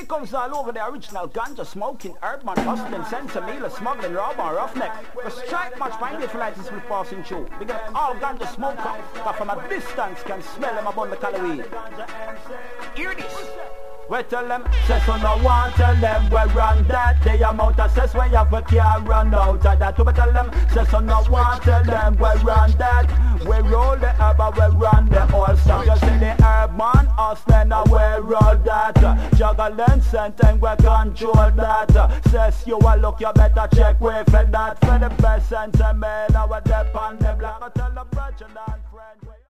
Skulls all over the original ganja smoking, urban hustling, sensimilla, smuggling, robber, roughneck. The strike much find it for lights we passing through. Because all ganja smoker, but from a distance can smell them upon the calorie. Hear this. We tell them, say so no one tell them we run that. The amount of cess we have we can't run out of that. We tell them, say so no one tell them we run that. We roll the herb and we run the whole stuff. You see the herb man, us then we roll that. Juggling scent and we control that. Says you a look, you better check we for that. For the best sentiment, I will depend on the black. I tell the brethren and friend.